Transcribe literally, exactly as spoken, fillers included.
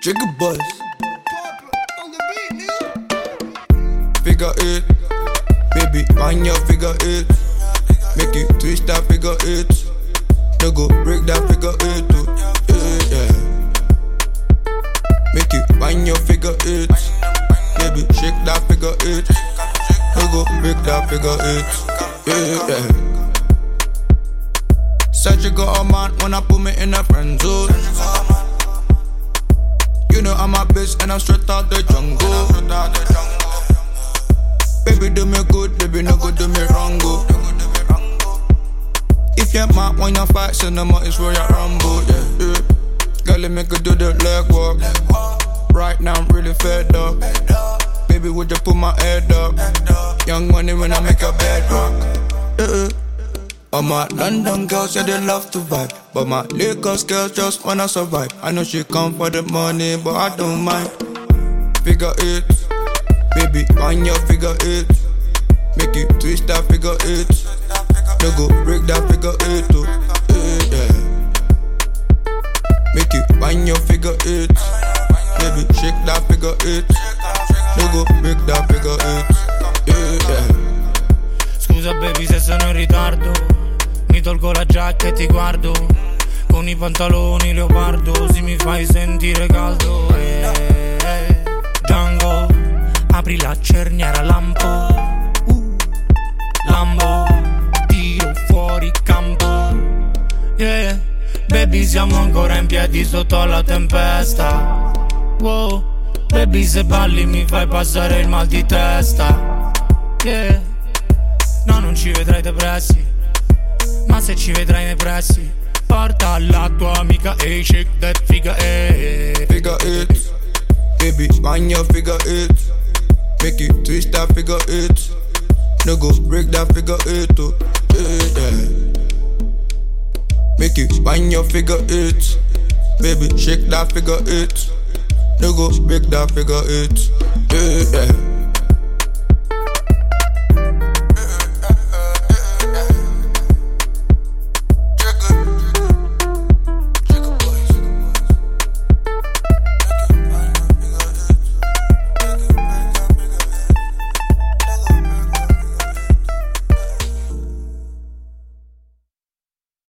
Jigga buzz. Figure eight, baby, on your figure eight. Make you twist that figure eight. No go break that figure eight, too. Yeah, yeah. Make you on your figure eight. Baby, shake that figure eight. No go break that figure eight. Yeah, yeah. Said you got a man when I put me in a friend zone. You know I'm a bitch and I'm straight out the jungle. Baby do me good, baby no go do me wrong go. If you're mad when you fight, so no more is where you rumble. Yeah, yeah. Girl, let me go do the leg walk. Right now I'm really fed up. Baby, would you put my head up? Young money when I make a bed rock. Yeah. All my London girls, yeah, they love to vibe. But my Lagos girls just wanna survive. I know she come for the money, but I don't mind. Figure eight, baby, on your figure eight. Make you twist that figure eight. No go break that figure eight, too. Yeah, yeah. Make you on your figure eight. Baby, shake that figure eight. No go break that figure eight. Yeah, yeah. Scusa baby se sono in ritardo. Mi tolgo la giacca e ti guardo. Con i pantaloni leopardo. Si mi fai sentire caldo. eh, eh. Django, apri la cerniera lampo. uh, Lambo, tiro fuori campo. Yeah, baby siamo ancora in piedi sotto la tempesta. Wow, baby se balli mi fai passare il mal di testa. Yeah, no non ci vedrai depressi, ma se ci vedrai nei pressi, porta la tua amica e shake that figure eight. Figure eight, baby, on your figure eight. Make you twist that figure eight. No go break that figure eight, too. Yeah, yeah. Make you on your figure eight. Baby, shake that figure eight. No go break that figure eight. Yeah, yeah.